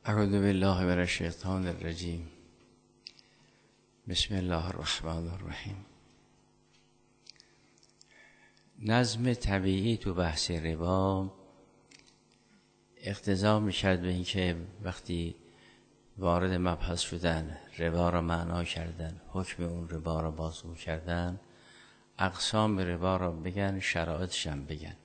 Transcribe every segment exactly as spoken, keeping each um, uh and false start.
اعوذ بالله من الشیطان الرجیم. بسم الله الرحمن الرحیم. نظم طبیعی تو بحث ربا اقتضا می‌کرد به اینکه وقتی وارد مبحث شدن، ربا را معنا کردن، حکم اون ربا را بازگو کردن، اقسام ربا را بگن، شرایطش هم بگن.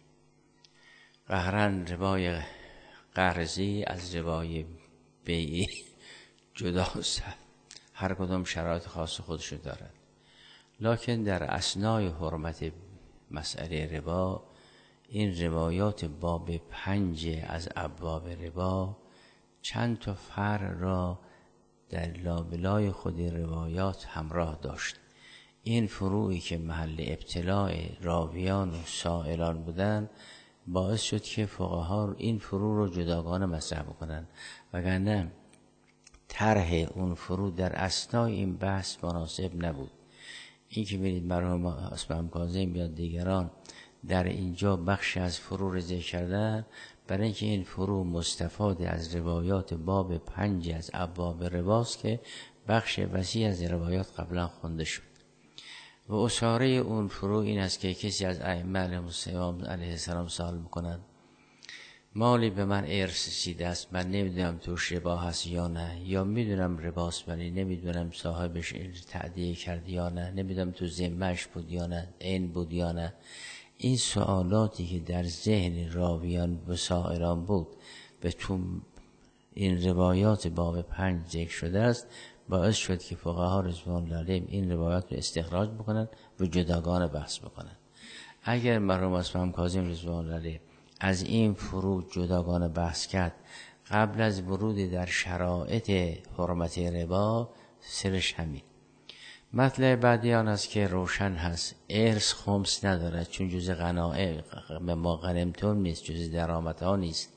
قهرن ربای قرضی از ربای بیعی جداست، هر کدام شرایط خاص خودشو دارد. لکن در اثنای حرمت مسئله ربا، این روایات باب پنج از ابواب ربا چند تا فرع را در لابلای خود روایات همراه داشت. این فروعی که محل ابتلاع راویان و سائلان بودن باعث شد که فقها این فروع رو جداگانه مطرح بکنن، وگرنه طرح اون فروع در اثنای این بحث مناسب نبود. این که ببینید مرحوم اسماعیل کاظم یا دیگران در اینجا بخش از فروع را ذکر کردن، برای اینکه این فروع مستفاد از روایات باب پنج از ابواب رباست که بخش وسیع از روایات قبلا خونده شد. و اشاره اون فروع این است که کسی از ائمه علیه السلام سوال میکنند مالی به من ارث رسیده است، من نمیدونم توش ربا هست یا نه، یا میدونم رباست ولی نمیدونم صاحبش تأدیه کرد یا نه، نمیدونم تو ذمه‌اش بود یا نه، عین بود یا نه. این سوالاتی که در ذهن راویان و سائران بود به تو این روایات باب پنج ذکر شده است، باعث شد که فقها رضوان الله علیهم این روایات رو استخراج بکنن و جداگانه بحث بکنن. اگر مرحوم اسماعیل کاظم رضوان الله علیه از این فروع جداگانه بحث کرد قبل از ورود در شرایط حرمت ربا، سرش همین. مطلب بعدی آن است که روشن هست ارث خمس ندارد، چون جز غنائم به ما غنمتون نیست، جز درآمدها نیست.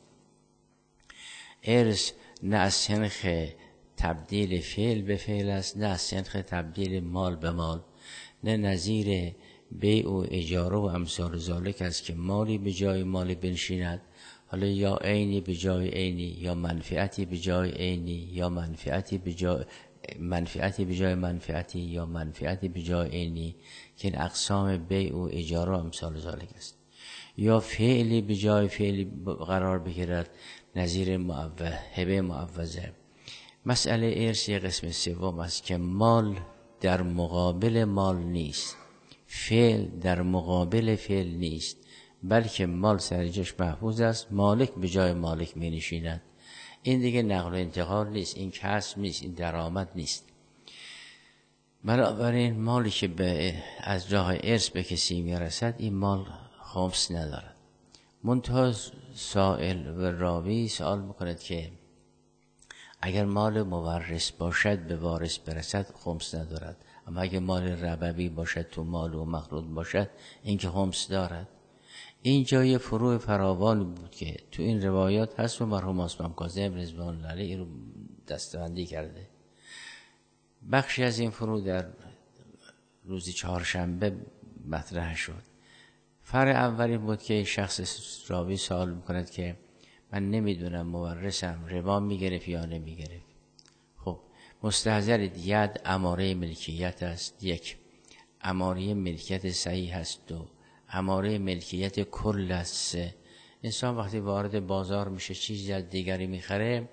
ارث نه از سنخ تبدیل فعل به فعل است، نه از سنخ تبدیل مال به مال، نه نظیر بیع و اجاره و امثال ذالک است که مالی به جای مالی بنشیند، حالا یا عینی به جای عینی، یا منفعتی به جای عینی، یا منفعتی به جای منفعتی به جای منفعتی، یا منفعتی به جای عینی، که این اقسام بیع و اجاره و امثال ذالک است. یا فعلی به جای فعلی قرار بگیرد، نظیر معوض، هبه معوضه. مسئله ارث یک قسم سوم است که مال در مقابل مال نیست، فعل در مقابل فعل نیست، بلکه مال سرجش محفوظ است، مالک به جای مالک می نشیند. این دیگه نقل و انتقال نیست، این کسب نیست، این درآمد نیست. بنابراین مالی که به از راه ارث به کسی می رسد، این مال خمس ندارد. منتها سائل و راوی سوال میکند که اگر مال مورث باشد به وارث برسد خمس ندارد، اما اگر مال ربوی باشد تو مال و مخلوط باشد این که خمس دارد. این جای فروع فراوان بود که تو این روایات هست و مرحوم اسماعیل کاظم رضوان الله علیه رو دسته‌بندی کرده. بخشی از این فروع در روز چهارشنبه مطرح شد. فرع اولی بود که شخص راوی سوال میکند که من نمیدونم مورثم ربا میگرفت یا نمیگرفت. خب مستحضرید ید اماره ملکیت است، یک اماره ملکیت صحیح است، دو اماره ملکیت کل است، سه انسان وقتی وارد بازار میشه چیزی از دیگری میخره،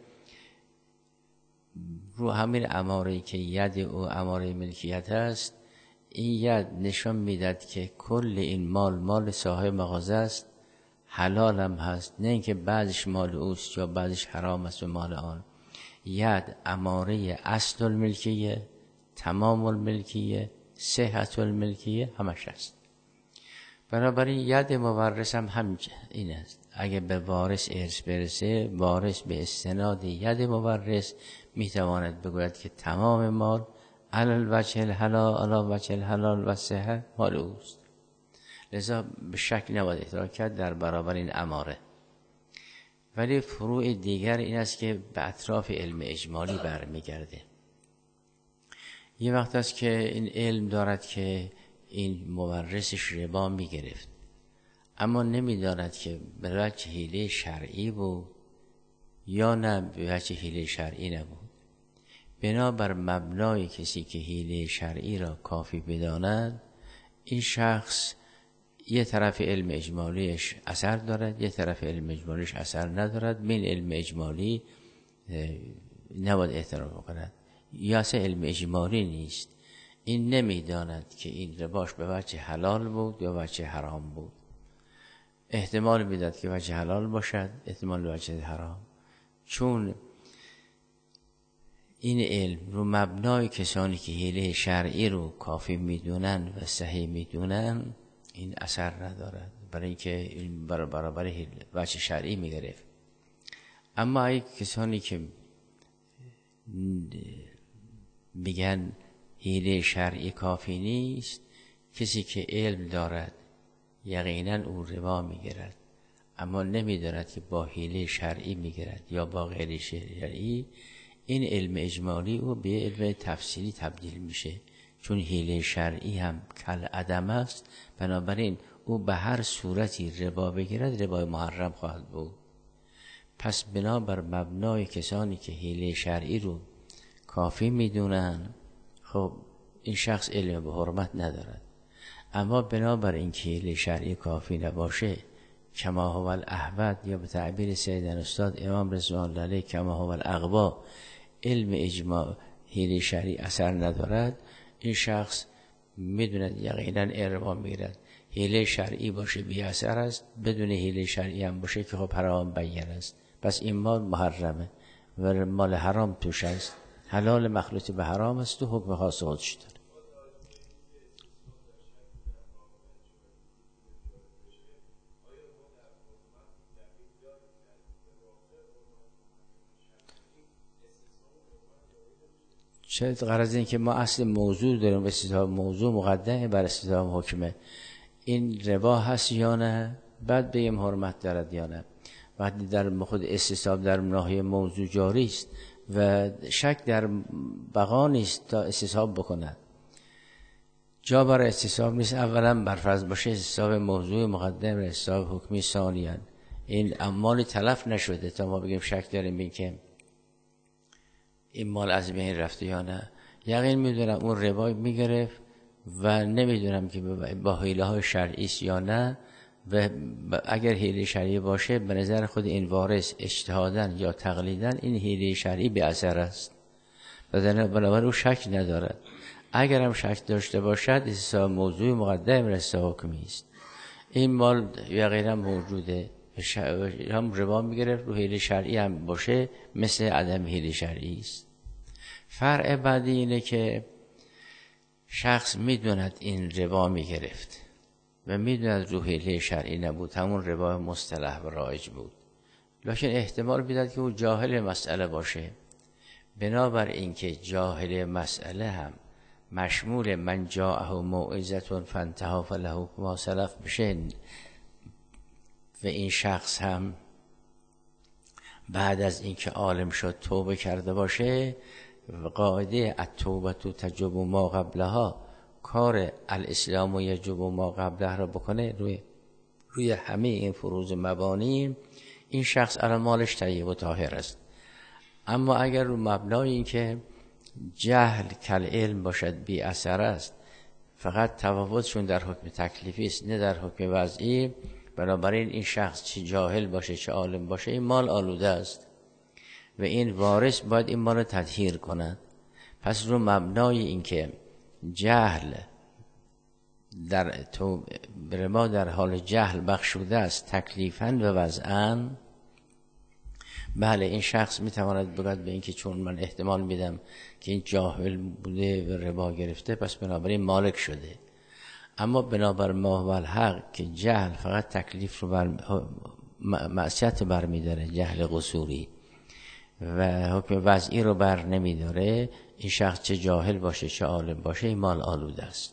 رو همین اماره که ید او اماره ملکیت است، این ید نشان میداد که کل این مال مال صاحب مغازه است، حلال هم هست، نه اینکه بعضش مال اوست یا بعضش حرام است و مال آن. ید اماره اصل الملکیه، تمام الملکیه، صحت الملکیه همش است. بنابراین ید مورث هم هم این است. اگه به وارث ارث برسه، وارث به استناد ید مورث میتواند بگوید که تمام مال علل وجه الحلال علی وجه الحلال و صحت مال اوست. لذا به شک نباید احترام کرد در برابر این اماره. ولی فروع دیگر این است که به اطراف علم اجمالی برمیگرده. یه وقت است که این علم دارد که این مورثش ربا میگرفت، اما نمیداند که به وجه حیله شرعی بود یا نه به وجه حیله شرعی نبود. بنابر مبنای کسی که حیله شرعی را کافی بداند، این شخص یه طرف علم اجمالیش اثر دارد، یه طرف علم اجمالیش اثر ندارد. من علم اجمالی نباید احترام کند، یا اصلا علم اجمالی نیست. این نمیداند که این رباش به وجه حلال بود یا وجه حرام بود. احتمال میداد که وجه حلال باشد، احتمال وجه حرام. چون این علم رو مبنای کسانی که حیله شرعی رو کافی میدونن و صحیح میدونن این اثر ندارد، برای اینکه این برابر وجه شرعی میگرفت. اما ای کسانی که میگن حیله شرعی کافی نیست، کسی که علم دارد یقینا او ربا میگیرد، اما نمیداند که با حیله شرعی میگیرد یا با غیر شرعی، این علم اجمالی او به علم تفصیلی تبدیل میشه. چون حیله شرعی هم کل عدم است، بنابراین او به هر صورتی ربا بگیرد ربای محرم خواهد بود. پس بنابر مبنای کسانی که حیله شرعی رو کافی میدونن، خب این شخص علم به حرمت ندارد. اما بنابر این که حیله شرعی کافی نباشه، کما هو الاحوط، یا به تعبیر سیدنا استاد امام رضوان الله علیه کما هو الاغوا، علم اجماع حیله شرعی اثر ندارد، این شخص میدوند یقینا ربا میگیرد. حیله شرعی باشه بی اثر است، بدون حیله شرعی هم باشه که خب حرام بیان است، پس این مال محرمه و مال حرام توش است، حلال مخلوط به حرام است و حکم خاص خودش داره. شاید غرض این که ما اصل موضوع داریم، استثاب موضوع مقدمه بر استثاب حکمه. این ربا هست یا نه، بعد بگیم حرمت دارد یا نه. وقتی در خود استثاب در ناحیه موضوع جاری است و شک در بقا نیست تا استثاب بکند، جا برای استثاب نیست. اولا برفرض باشه استثاب موضوع مقدم، استثاب حکمی ثانیاً این اموال تلف نشده تا ما بگیم شک داریم این که این مال از بین رفته یا نه. یقین میدونم اون ربا میگرفت و نمیدونم که با حیله های شرعی است یا نه، و اگر حیله شرعی باشه به نظر خود این وارث اجتهاداً یا تقلیداً این حیله شرعی به اثر است، بنابراین او شک ندارد. اگر هم شک داشته باشد استثاب موضوع مقدم رسته حکمی است. این مال یقینا موجوده، هم ربا میگرفت رو حیله شرعی هم باشه مثل عدم حیله شرعی است. فرع بعدی اینه که شخص میدوند این ربا میگرفت و میدوند رو حیله شرعی نبود، همون ربا مصطلح و رایج بود، لکن احتمال بیداد که او جاهل مسئله باشه. بنابر اینکه جاهل مسئله هم مشمول من جاءه موعظة فانتهى فله ما سلف بشه و این شخص هم بعد از اینکه عالم شد توبه کرده باشه، قاعده التوبه تجب ما قبلها، کار الاسلام و یجب ما قبلها را بکنه روی روی همه این فروض مبانی، این شخص الان مالش طیب و طاهر است. اما اگر رو مبنای این که جهل کل علم باشد بی اثر است، فقط تفاوتشون در حکم تکلیفی است نه در حکم وضعی، بنابراین این شخص چه جاهل باشه چه عالم باشه این مال آلوده است و این وارث باید این مال رو تطهیر کند. پس رو مبنای این که جهل در تو ما در حال جهل بخشوده است تکلیفاً و وضعاً، بله این شخص میتواند بگوید به این که چون من احتمال میدم که این جاهل بوده و ربا گرفته پس بنابراین مالک شده. اما بنابر ما و الحق که جهل فقط تکلیف رو بر معصیت بر میداره، جهل قصوری، و حکم وضعی رو بر نمیداره، این شخص چه جاهل باشه چه عالم باشه این مال آلوده است.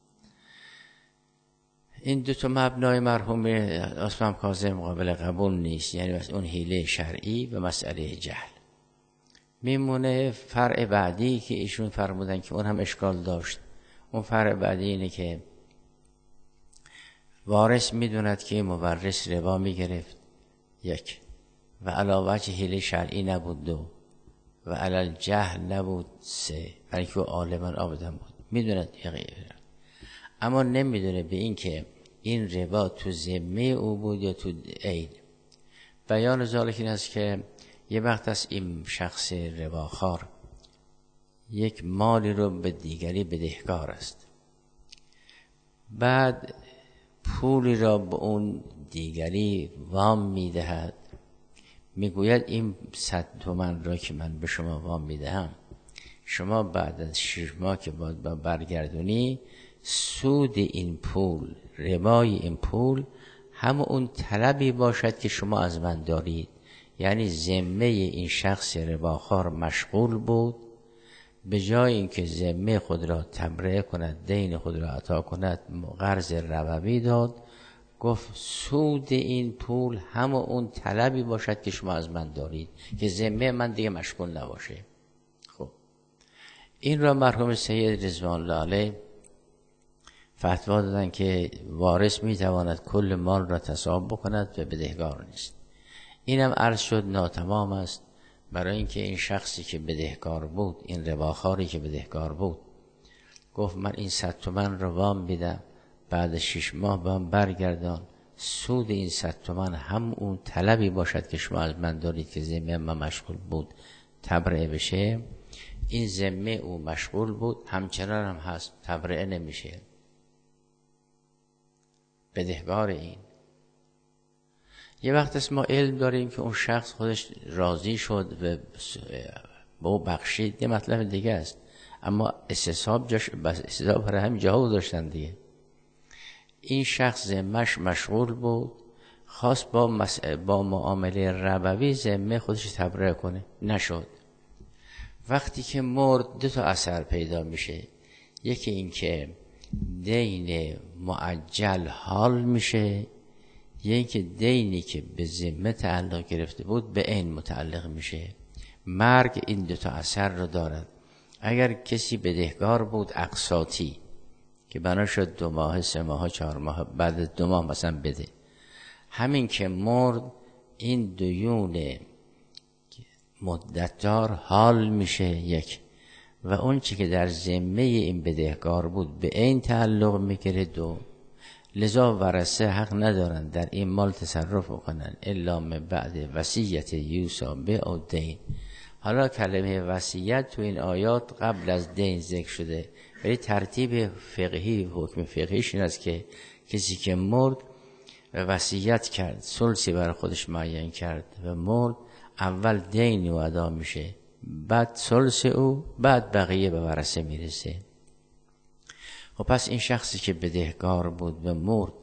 این دو تا مبنای مرحوم عثمان کاظم قابل قبول نیست، یعنی مثلا اون حیله شرعی و مسئله جهل. میمونه فرع بعدی که ایشون فرمودن که اون هم اشکال داشت. اون فرع بعدی اینه که وارث میدوند که مورث ربا میگرفت، یک، و علا وجه حیله شرعی نبود دو و علل جهل نبود سه، برای که عالمان آبدن بود، میدونه غیره، اما نمیدونه به این که این ربا تو ذمه او بود یا تو عین. بیان ذالک این است که یه وقت است این شخص رباخوار یک مالی رو به دیگری بدهکار است، بعد پولی را به اون دیگری وام میدهد، میگوید این صد تومن را که من به شما وام میدهم، شما بعد از شش ماه که باید با برگردونی سود این پول، ربای این پول هم اون طلبی باشد که شما از من دارید. یعنی ذمه این شخص رباخوار مشغول بود، به جای اینکه ذمه خود را تبرئه کند، دین خود را عطا کند، قرض ربوی داد، گفت سود این پول هم اون طلبی باشد که شما از من دارید که ذمه من دیگه مشغول نباشه. خب این را مرحوم سید رضوان الله علیه فتوا دادن که وارث میتواند کل مال را تصاحب بکند و بدهکار نیست. اینم عرض شد ناتمام است، برای اینکه این شخصی که بدهکار بود، این رباخواری که بدهکار بود، گفت من این صد تومن رو وام بیدم، بعد شش ماه با هم برگردان، سود این صد تومن هم اون طلبی باشد که شما از من دارید که ذمه من مشغول بود تبرئه بشه. این ذمه او مشغول بود، همچنان هم هست، تبرئه نمیشه، بدهکار این. یه وقت است ما علم داریم که اون شخص خودش راضی شد و به او بخشید، یه مطلب دیگه است، اما استصحاب جاش بس استصحاب برای همین جاها داشتن دیگه. این شخص ذمه‌اش مشغول بود، خواست با مس... با معامله ربوی ذمه خودش تبرئه کنه، نشد. وقتی که مرد دو تا اثر پیدا میشه، یکی این که دین معجل حال میشه، یکی دینی که به ذمه تعلق گرفته بود به عین متعلق میشه. مرگ این دو تا اثر رو دارد. اگر کسی بدهکار بود اقساطی که بنا شد دو ماه، سه ماه، چهار ماه، بعد دو ماه مثلا بده، همین که مرد این دیون مدتدار حال میشه یک، و اون چی که در ذمه این بدهکار بود به این تعلق میگیره دو. لذا ورثه حق ندارن در این مال تصرف کنن الا من بعد وصیت یوصی به او دین. حالا کلمه وصیت تو این آیات قبل از دین ذکر شده، ولی ترتیب فقهی حکم فقهیش این است که کسی که مرد و وصیت کرد، ثلثی برای خودش معین کرد و مرد، اول دین او ادا میشه، بعد ثلث او، بعد بقیه به ورثه میرسه. و پس این شخصی که بدهکار بود و مرد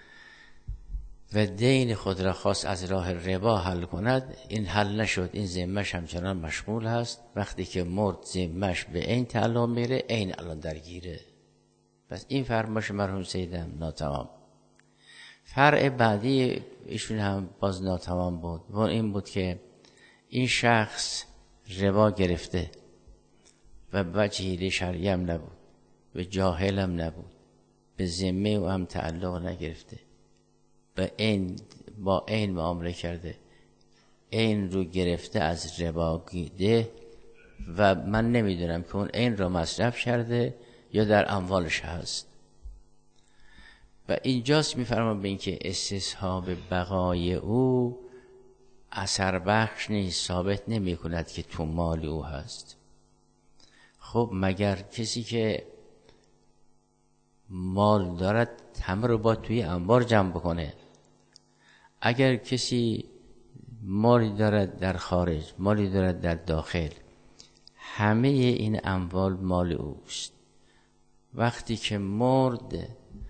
و دین خود را خواست از راه ربا حل کند، این حل نشد، این ذمه‌اش همچنان مشغول هست. وقتی که مرد ذمه‌اش به این تعلق میره، این الان درگیره. پس این فرمایش مرحوم سیدم ناتمام. فرع بعدی ایشون هم باز ناتمام بود و این بود که این شخص ربا گرفته و وجه حیله شرعی هم نبود و جاهل هم نبود، به ذمه او هم تعلق نگرفته، به این با این معامله کرده، این رو گرفته از ربا گیده و من نمیدونم که اون این رو مصرف کرده یا در اموالش هست. و اینجاست میفرما به این که استصحاب بقای او اثر بخش نیست، ثابت نمی کند که تو مال او هست. خب مگر کسی که مال دارد همه رو با توی انبار جمع بکنه؟ اگر کسی مالی دارد در خارج، مالی دارد در داخل، همه این اموال مال اوست. وقتی که مرد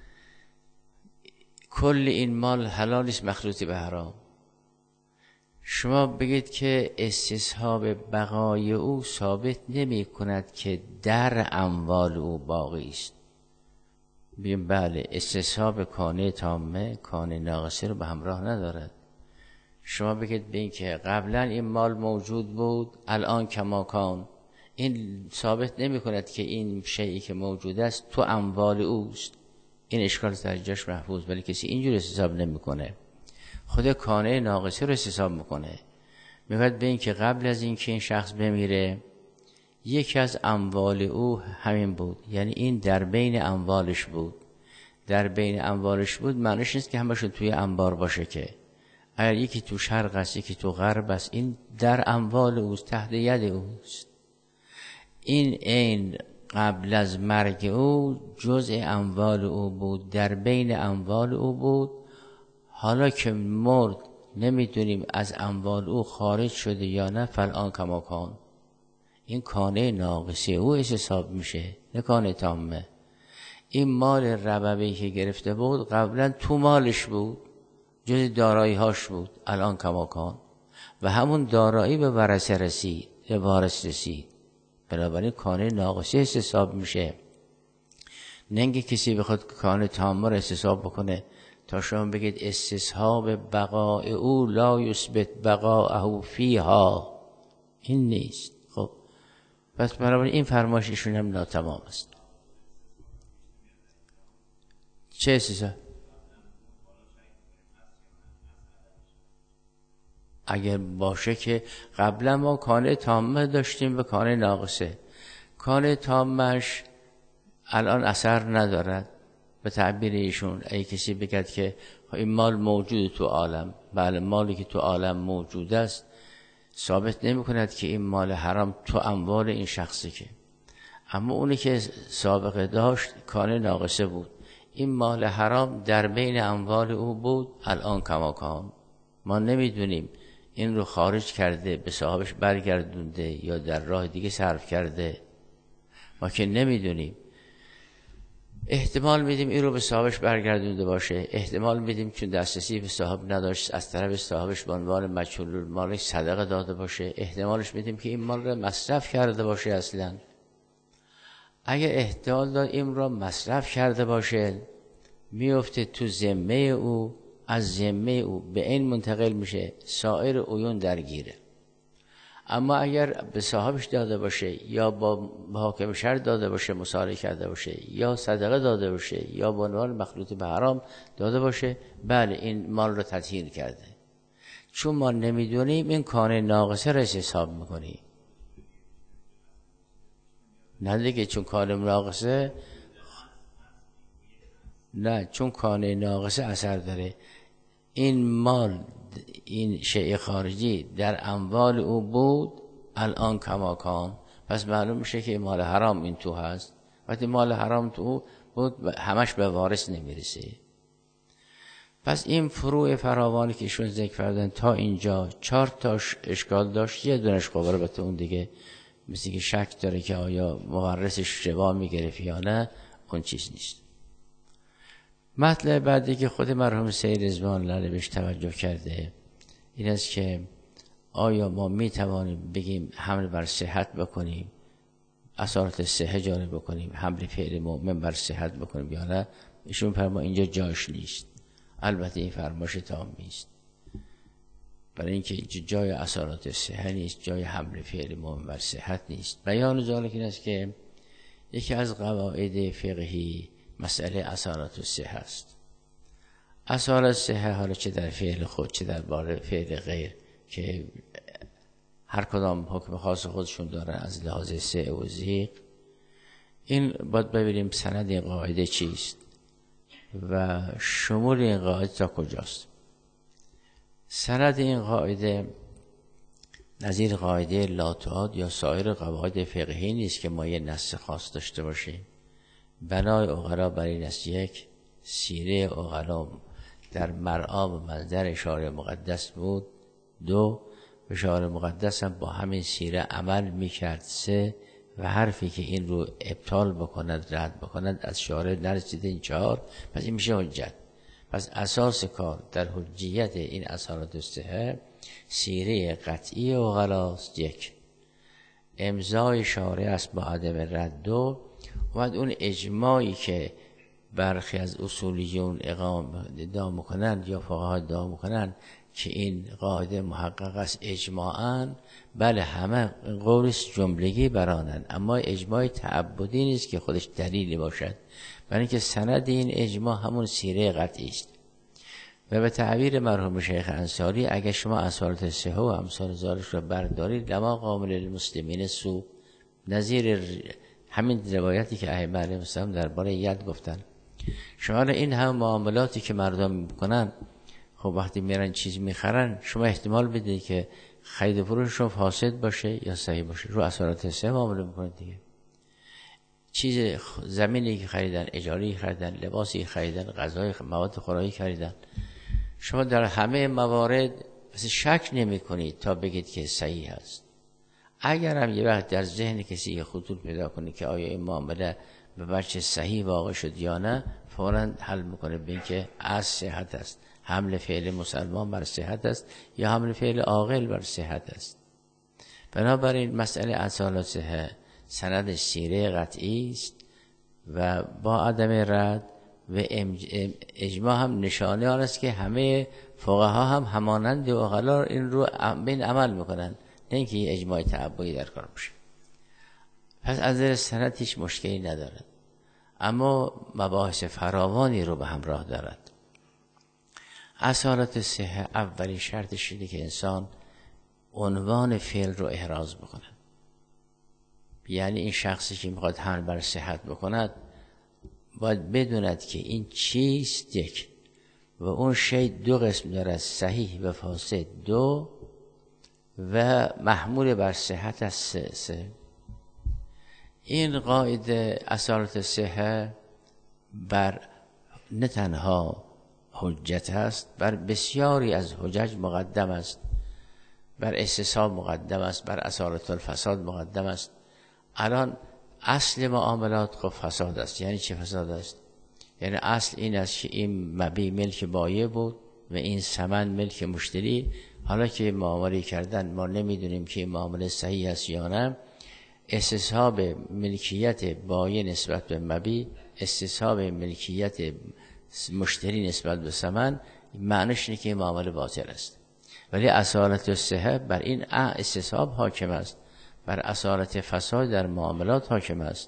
کل این مال حلال است مخلوط به حرام. شما بگید که استصحاب بقای او ثابت نمی کند که در اموال او باقی است. بگیم بله، استصحاب کانه تامه کانه ناقصه رو به همراه ندارد. شما بگید به این که قبلا این مال موجود بود الان کماکان، این ثابت نمی کند که این شیئی که موجود است تو اموال اوست. این اشکال در جاش محفوظ، ولی کسی اینجور حساب نمی کنه، خود کانه ناقصه رو حساب میکنه. میگوید به این که قبل از این که این شخص بمیره یکی از اموال او همین بود، یعنی این در بین اموالش بود. در بین اموالش بود معنیش نیست که همشون توی انبار باشه، که اگر یکی تو شرق است یکی تو غرب است، این در اموال اوست، تحت ید اوست. این این قبل از مرگ او جزء اموال او بود، در بین اموال او بود. حالا که مرد نمیدونیم از اموال او خارج شده یا نه، فالآن کما کان. این کانه ناقصه او حساب میشه، نه کانه تامه. این مال ربوی که گرفته بود قبلا تو مالش بود، جز دارایی هاش بود، الان کما کان. و همون دارایی به ورثه رسید، به وارث رسید، بنابراین کانه ناقصه حساب میشه. نه اینکه کسی بخواد کانه تامه رو حساب بکنه تا شما بگید استصحاب بقاء او لا یثبت بقاءه فیها، این نیست. خب پس بنابراین این فرمایششون هم ناتمام است. چه استصحاب؟ اگر باشه که قبلا ما کانه تامه داشتیم و کانه ناقصه، کانه تامهش الان اثر ندارد. به تعبیر ایشون ای کسی بگد که این مال موجود تو عالم، بله مالی که تو عالم موجود است ثابت نمی کند که این مال حرام تو اموال این شخصی، که اما اونی که سابقه داشت کانه ناقصه بود، این مال حرام در بین اموال او بود، الان کما کان. ما نمیدونیم این رو خارج کرده به صاحبش برگردونده یا در راه دیگه صرف کرده، ما که نمیدونیم. احتمال میدیم این رو به صاحبش برگردونده باشه، احتمال میدیم چون دسترسی به صاحب نداشت از طرف صاحبش به عنوان مجهول مالش صدقه داده باشه، احتمالش میدیم که این مال رو مصرف کرده باشه. اصلا اگه احتمال داد این رو مصرف کرده باشه میفته تو ذمه او، از ذمه او به این منتقل میشه، سایر عیون درگیره. اما اگر به صاحبش داده باشه یا با حاکم شهر داده باشه، مصالحه کرده باشه، یا صدقه داده باشه، یا به عنوان مخلوط به حرام داده باشه، بله این مال رو تطهیر کرده. چون ما نمیدونیم این کانه ناقصه رو حساب میکنیم. نه دیگه، چون کانه ناقصه نه چون کانه ناقصه اثر داره. این مال، این شیء خارجی در اموال او بود، الان کما کان. پس معلوم میشه که مال حرام این تو هست. وقتی مال حرام تو بود همش به وارث نمیرسه. پس این فروع فراوانی که ایشون ذکر کردن تا اینجا چهار تاش اشکال داشت. یه دونش خب البته اون دیگه مثل که شک داره که آیا مورثش ربا میگرفت یا نه، اون چیز نیست. مطلب بعدی که خود مرحوم سید رضوان الله علیه بهش توجه کرده این است که آیا ما می توانیم بگیم حمل بر صحت بکنیم، اثرات صحه جاری بکنیم، حمل فعل مؤمن بر صحت بکنیم یا نه؟ ایشون فرما اینجا جاش نیست. البته این فرمایش تام نیست، برای اینکه اینجا جای اثرات صحه نیست، جای حمل فعل مؤمن بر صحت نیست. بیان ذالک این است که یکی از قواعد فقهی مسئله اثرات صحه است. اثرات صحه حالا چه در فعل خود چه در باره فعل غیر که هر کدام حکم خاص خودشون دارن از لحاظ صحه و ضیق، این باید ببینیم سند این قاعده چیست و شمول این قاعده تا کجاست. سند این قاعده نظیر قاعده لاتعاد یا سایر قواعد فقهی نیست که ما یه نص خاص داشته باشیم. بنای عقلا بر این است: یک، سیره عقلا در مرعا و منظر اشاره مقدس بود. دو، اشاره مقدس هم با همین سیره عمل میکرد. سه، و حرفی که این رو ابطال بکند رد بکند از شارع نرسیده. این چهار. پس این میشه حجت. پس اساس کار در حجیت این اثرات صحه سیره قطعی عقلاست. یک، امضای شارع است با عدم رد. دو، و اون اجماعی که برخی از اصولیون اقام ادعا میکنند یا فقها ادعا میکنند که این قاعده محقق است اجماعاً، بله همه قولش جملگی برانند، اما اجماع تعبدی نیست که خودش دلیلی باشد، برای اینکه سند این اجماع همون سیره قطعی است. و به تعبیر مرحوم شیخ انصاری اگه شما اصالت صحه و امثال ذالک رو بردارید لما قام للمسلمین سو، نظیر همین روایتی که ائمه علیهم السلام درباره ید گفتن. شما این هم معاملاتی که مردم میکنن، خب وقتی میرن چیز میخرن، شما احتمال بدید که خرید و فروششون فاسد باشه یا صحیح باشه، رو اصالت صحه معامله میکنید دیگه. چیز زمینی که خریدن، اجاری خریدن، لباسی خریدن، غذای مواد خوراکی خریدن، شما در همه موارد مثل شک نمی کنید تا بگید که صحیح است. اگر هم یه وقت در ذهن کسی یه خطور پیدا کنه که آیا این معامله به وجه صحیح واقع شد یا نه، فوراً حل میکنه به این که از صحت است، حمل فعل مسلمان بر صحت است یا حمل فعل عاقل بر صحت است. بنابراین مسئله اصالت صحه سند سیره قطعی است و با عدم رد و اجماع هم نشانه آن است که همه فقها هم همانند عقلا این رو بین عمل میکنن، نه اینکه اجماع تعبدی در کار باشه. پس از نظر سند هیچ مشکلی ندارد، اما مباحث فراوانی رو به همراه دارد. اصالت صحه اولین شرطش اینه که انسان عنوان فعل رو احراز بکنه. یعنی این شخصی که میخواد حمل بر صحت بکند باید بدوند که این چیست یک، و اون شی دو قسم دارد، صحیح و فاسد دو، و محمول بر صحت از سه سه. این قاعده اصالت صحه بر نه تنها حجت است، بر بسیاری از حجج مقدم است، بر استصحاب مقدم است، بر اصالت الفساد مقدم است. الان اصل معاملات خب فساد است. یعنی چه فساد است؟ یعنی اصل این است که این مبیع ملک بایع بود و این ثمن ملک مشتری. حالا که معامله کردن ما نمیدونیم که این معامله صحیح است یا نه، استصحاب ملکیت بایع نسبت به مبیع، استصحاب ملکیت مشتری نسبت به ثمن، معنیش اینه که این معامله باطل است. ولی اصالت الصحه بر این استصحاب حاکم است، بر اصالت فساد در معاملات حاکم است.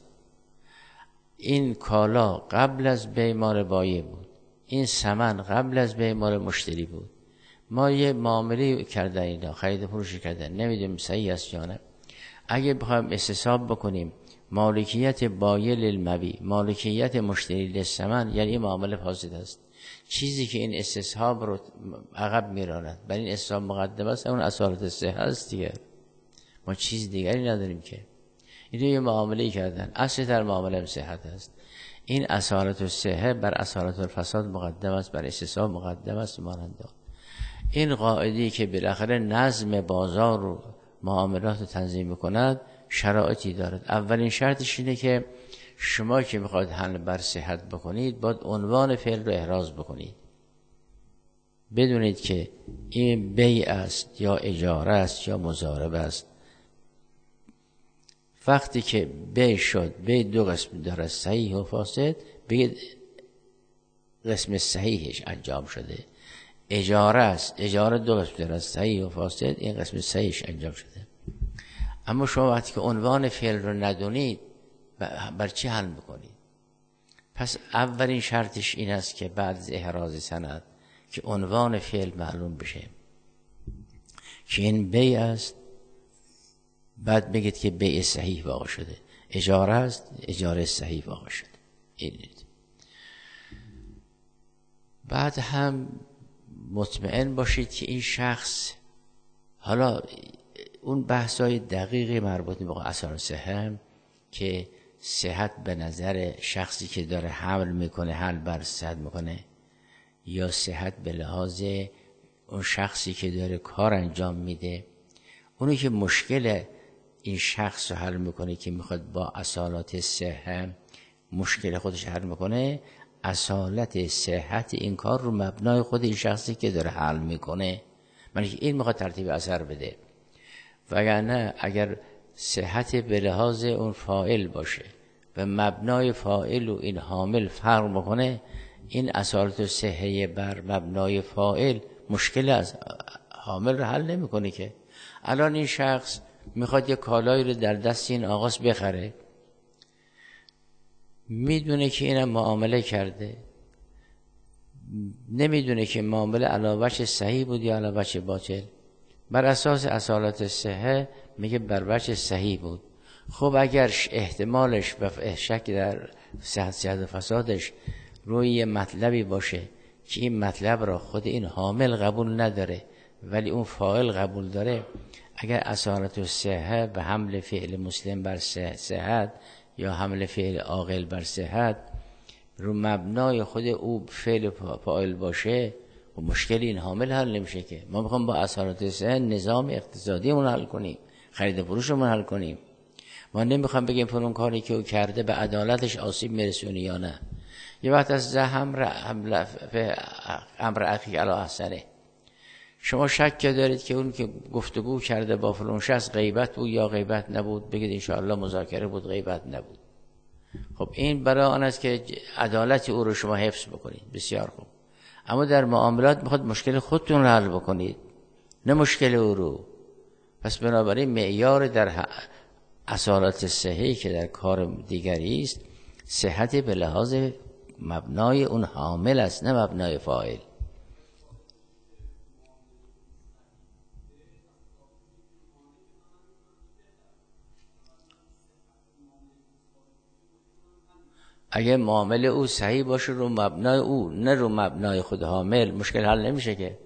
این کالا قبل از بیع مال بایع بود، این ثمن قبل از بیع مال مشتری بود. ما یه معامله کردن، اینا خرید و فروش کردن، نمیدونیم صحیح است یا نه. اگه بخوایم استصحاب بکنیم مالکیت بایع للمبیع، مالکیت مشتری للثمن، یعنی این معامله فاسد است. چیزی که این استصحاب رو عقب میراند، بر این استصحاب مقدم است، اون اصالت صحه است دیگه. ما چیز دیگری نداریم که. این یه معامله کردن، اصل در معامله صحت است. این اصالت الصحه بر اصالت الفساد مقدم است، بر استصحاب مقدم است. مانند این قاعده‌ای که بالاخره نظم بازار رو معاملات رو تنظیم می‌کند شرایطی دارد. اولین شرطش اینه که شما که میخواید حمل بر صحت بکنید باید عنوان فعل رو احراز بکنید. بدونید که این بیع است یا اجاره است یا مضاربه است. وقتی که بیع شد، بیع دو قسم داره، صحیح و فاسد، بگید قسم صحیحش انجام شده. اجاره است، اجاره دو قسم داره، صحیح و فاسد، این قسم صحیحش انجام شده. اما شما وقتی که عنوان فعل رو ندونید بر چی حل میکنید؟ پس اولین شرطش این است که بعد از احراز سند که عنوان فعل معلوم بشه که این بیع است، بعد بگید که بیع صحیح واقع شده. اجاره است، اجاره صحیح واقع شده. اینید. بعد هم مطمئن باشید که این شخص، حالا اون بحثای دقیقی مربوط به اصالت صحه که صحت به نظر شخصی که داره حمل میکنه حل بر صحت میکنه، یا صحت به لحاظ اون شخصی که داره کار انجام میده، اونی که مشکل این شخص رو حل میکنه که میخواد با اصالت صحه مشکل خودش حل میکنه، اصالت صحت این کار رو مبنای خود این شخصی که داره حل میکنه، یعنی این میخواد ترتیب اثر بده. وگرنه اگر صحت به لحاظ اون فاعل باشه و مبنای فاعل و این حامل فرق بکنه، این اصالت صحه بر مبنای فاعل مشکل از حامل رو حل نمیکنه که. الان این شخص میخواد یه کالایی رو در دست این آقاست بخره، میدونه که اینم معامله کرده، نمیدونه که معامله علی وجه صحیح بود یا علی وجه باطل. بر اساس اصالت صحه میگه بر وجه صحیح بود. خب اگر احتمالش و شک در صحت صحت و فسادش روی یه مطلبی باشه که این مطلب را خود این حامل قبول نداره ولی اون فاعل قبول داره، اگر اصالت صحه و حمل فعل مسلم بر صحت یا حمل فعل عاقل بر صحت رو مبنای خود او فعل فاعل باشه و مشکل این حامل حل نمیشه که. ما میخوام با اصالت صحه نظام اقتصادیمون حل کنیم، خرید و فروشمون حل کنیم. ما نمیخوام بگیم فلان کاری که او کرده به عدالتش آسیب میرسونه یا نه. یه وقت از زهم امر اخی علی احسنه، شما شک دارید که اون که گفتگو کرده با فلان شخص غیبت بود یا غیبت نبود، بگید انشاءالله مذاکره بود غیبت نبود. خب این برای آن است که عدالت او رو شما حفظ بکنید. بسیار خوب. اما در معاملات میخواد مشکل خودتون رو حل بکنید نه مشکل او رو. پس بنابراین معیار در اصالت صحیح که در کار دیگری است، صحت به لحاظ مبنای اون حامل است نه مبنای فاعل. اگه معامله او صحیح باشه رو مبنای او نه رو مبنای خود حامل، مشکل حل نمیشه که.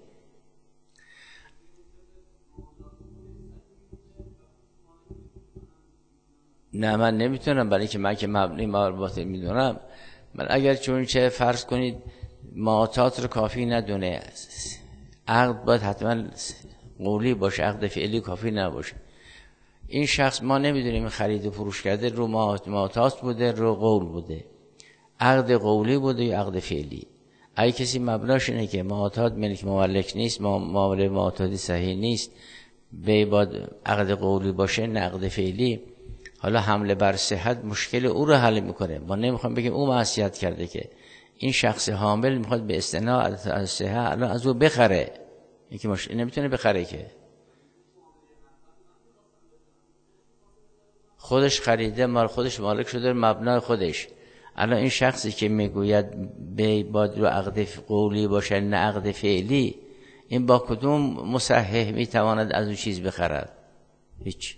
نه من نمیتونم، برای که من که مبنی باطل میدونم. من اگر چون چه فرض کنید معاطات رو کافی ندونه، عقد باید حتما قولی باشه، عقد فعلی کافی نباشه. این شخص ما نمیدونیم خرید و فروش کرده رو معاطات بوده رو قول بوده، عقد قولی بوده یا عقد فعلی. اگه کسی مبناش اینه که معاطات ملک مملک نیست، معامله معاطاتی صحیح نیست، به بعد عقد قولی باشه نه عقد فعلی، حالا حمله بر صحت مشکل او رو حل میکنه. ما نمیخوام بگیم او معصیت کرده، که این شخص حامل میخواد به استناد از صحت الان از او بخره. این که مش... نمیتونه بخره که خودش خریده، مال خودش مالک شده، مبنای خودش. الان این شخصی که میگوید به باد رو عقد قولی باشه نه عقد فعلی، این با کدوم مصحح میتواند از اون چیز بخرد؟ هیچ.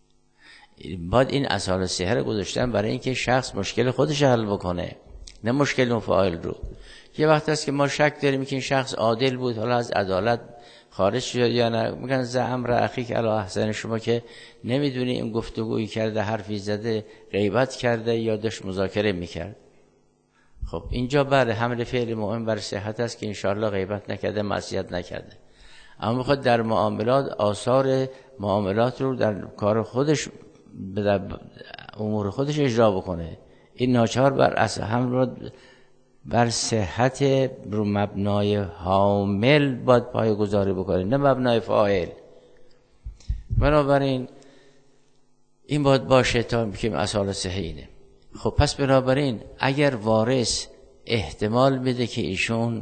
باید این اصال صحه رو گذاشتن برای اینکه شخص مشکل خودش حل بکنه نه مشکل اون فاعل رو. یه وقت هست که ما شک داریم که این شخص عادل بود، حالا از عدالت خارج شد یا نه، میگن ز امر اخیک علی احسن، شما که نمیدونی این گفتگویی کرده، حرفی زده، غیبت کرده یا داشت مذاکره میکرد. خب اینجا بر حمل فعل مؤمن بر صحت است که انشاءالله غیبت نکرده، معصیت نکرده. اما میخواد در معاملات آثار معاملات رو در کار خودش در امور خودش اجرا بکنه. این ناچار بر اصل حمل بر صحت رو مبنای حامل باید پای گذاری بکنه نه مبنای فاعل. بنابراین این باید باشه تا بگیم اصال صحیحه. خب پس بنابراین اگر وارث احتمال بده که ایشون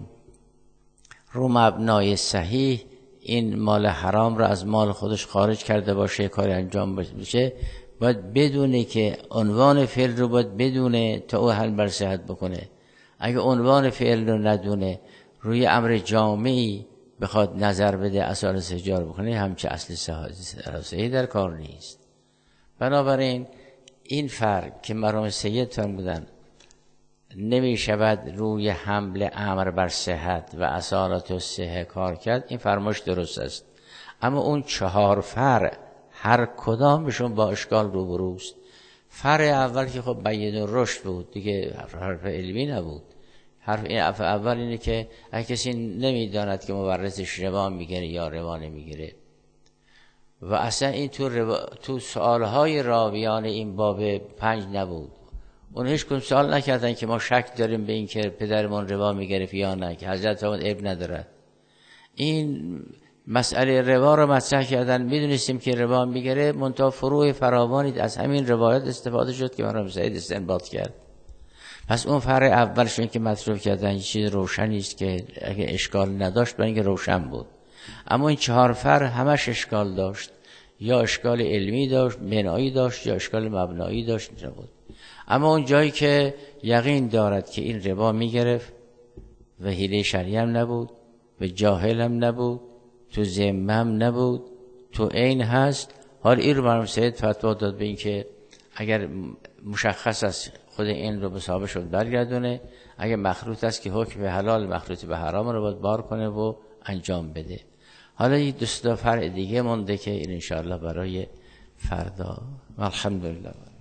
رو مبنای صحیح این مال حرام را از مال خودش خارج کرده باشه، کاری انجام بشه، باید بدونه که عنوان فعل رو باید بدونه تا او حل بر صحت بکنه. اگه عنوان فعل رو ندونه، روی امر جامعی بخواد نظر بده، اصال سجار بکنه، همچه اصل صحیح در کار نیست. بنابراین این فرق که مرام سیدتان بودن نمی شود روی حمل امر بر صحت و اصالت و صحه کار کرد، این فرماش درست است. اما اون چهار فرع هر کدامشون با اشکال روبروست. فرع اول که خب بیان و رشد بود دیگه، حرف علمی نبود. حرف اول اینه که اگه کسی نمیداند که مورثش روا میگیره یا روا نمیگیره، و اصلا این تو, روا... تو سوالهای راویان این باب پنج نبود. اون هیچ کدوم سوال نکردن که ما شک داریم به این که پدرمون روا میگرفت یا نه، که حضرت آمد اب نداره. این مسئله روا رو مطرح کردن، میدونستیم که روا میگیره، منتها فروع فراوانی از همین روایت استفاده شد که مرحوم سید استنباط کرد. پس اون فرع اولشون که مطرح کردن یه چیز روشنی است که اگه اشکال نداشت برای اینکه روشن بود. اما این چهار فرع همش اشکال داشت، یا اشکال علمی داشت، بنایی داشت، یا اشکال مبنایی داشت نبود. اما اون جایی که یقین دارد که این ربا میگرفت و حیله شرعی هم نبود و جاهل هم نبود، تو ذمه هم نبود، تو عین هست. حال این رو مرحوم سید فتوا داد به این که اگر مشخص است خود این رو به صاحب شد برگردونه، اگر مخلوط است که حکم به حلال مخلوط به حرام رو باید بار کنه و انجام بده. حالا این دو تا فرع دیگه مونده که این انشاءالله برای فردا. الحمدلله.